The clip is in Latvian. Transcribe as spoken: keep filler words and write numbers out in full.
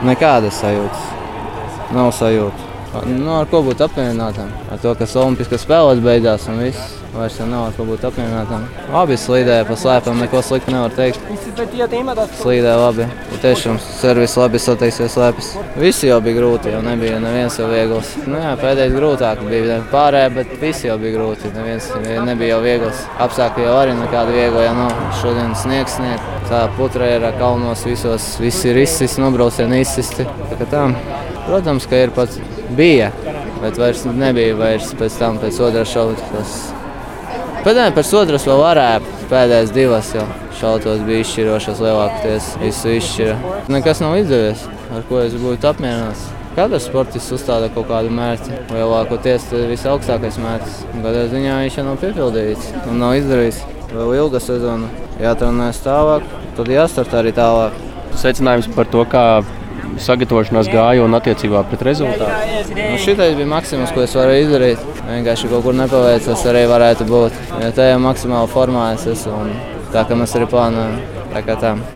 Nekādas sajūtas. Nav sajūta. Nu, ar ko būt apmierinātam? Ar to, ka Olimpiskās spēles beidzās un viss. Vairs nav ar ko būt apmierinātam. Labi slīdēja pa slēpam, neko sliktu nevar teikt. Slīdēja labi. Tiešām servis labi sateiksies slēpis. Visi jau bija grūti, jau nebija neviens jau viegls. Nu jā, pēdējais grūtāk bija pārējā, bet visi jau bija grūti. Neviens nebija jau viegls. Apstākļi jau arī nekādi viegli, ja nav. Šodien sniegs snieg. Tā putrējā kalnos visos, visi ir izsisti, nobraucieni izsisti. Tā kā tā. Protams, ka ir pats bija, bet vairs nebija vairs pēc tam, pēc otrās šautas. Pēc tam pēc otras vēl varēja, pēdējās divas jau šautos bija izšķirošas lielākoties, visu izšķira. Nekas nav izdevies, ar ko es būtu apmierināts. Katrs sportists uzstāda kaut kādu mērķi, lielākoties visaugstākais mērķis. Kādā ziņā viņš jau nav piepildīts un nav izdarījis. Vēl ilga sezona, jātrenējas tālāk, tad jāstartā arī tālāk. Secinājums par to, kā sagatavošanās gāja un attiecībā pret rezultātu. Nu, šitais bija maksimums, ko es varēju izdarīt. Vienkārši kaut kur nepaveicas arī varētu būt. Ja tajā maksimāli formā es esmu un tā, kā mēs arī plānojam. Tā kā tā.